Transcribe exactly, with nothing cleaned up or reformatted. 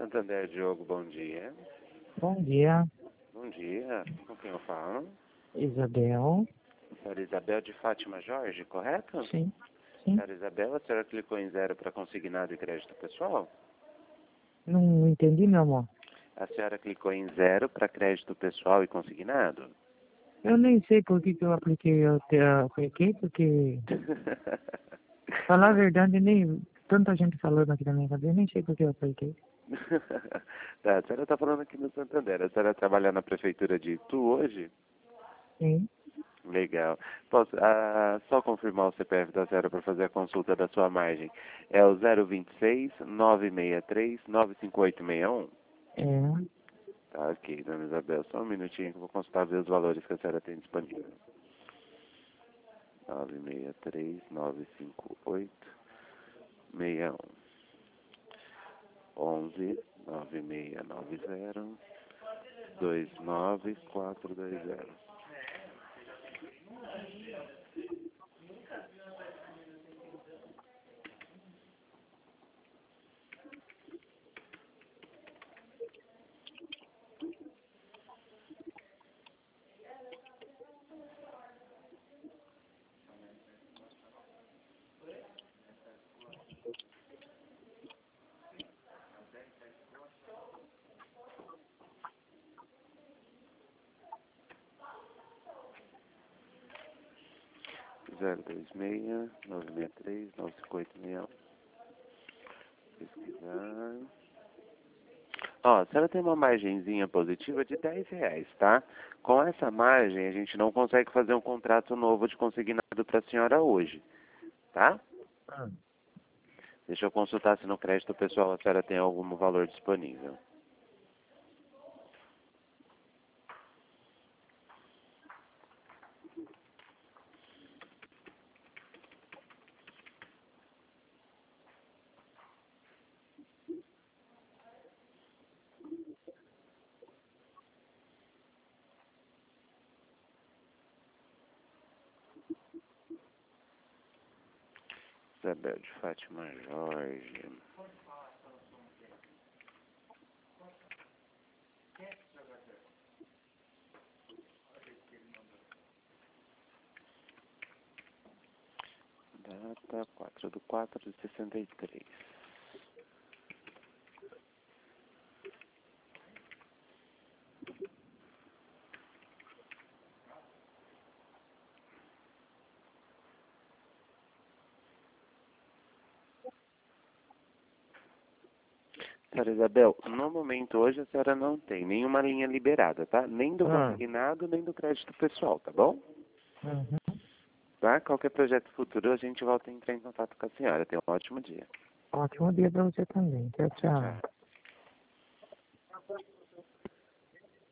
Santander, Diogo, bom dia. Bom dia, Bom dia, com quem eu falo? Isabel. Senhora Isabel de Fátima Jorge, correto? Sim, sim. Senhora Isabel, a senhora clicou em zero para consignado e crédito pessoal? Não entendi, meu amor. A senhora clicou em zero para crédito pessoal e consignado? Eu nem sei por que, que eu apliquei, eu te apliquei, porque, falar a verdade, nem tanta gente falando aqui na minha cabeça, nem sei por que eu apliquei. Tá, a senhora está falando aqui no Santander. A senhora trabalha na prefeitura de Itu hoje? Sim, Legal. Posso ah, só confirmar o C P F da senhora para fazer a consulta da sua margem? É o zero vinte e seis, nove seis três, nove cinco oito seis um? é, Tá, ok, dona Isabel. Só um minutinho que eu vou consultar ver os valores que a senhora tem disponível. nove seis três, nove cinco oito seis um. onze, nove seis nove zero, dois nove quatro dois zero. zero dois seis, nove seis três, nove cinco oito seis um. Pesquisar. Ó, a senhora tem uma margenzinha positiva de dez reais, tá? Com essa margem, a gente não consegue fazer um contrato novo de consignado para a senhora hoje, tá? ah, Deixa eu consultar se no crédito pessoal a senhora tem algum valor disponível. Isabel de Fátima Jorge. Data quatro do quatro de sessenta e três. Senhora Isabel, no momento hoje a senhora não tem nenhuma linha liberada, tá? Nem do ah, consignado, nem do crédito pessoal, tá bom? uhum. Tá? Qualquer projeto futuro a gente volta a entrar em contato com a senhora. Tenha um ótimo dia. Ótimo dia pra você também. Tchau, tchau. Tchau.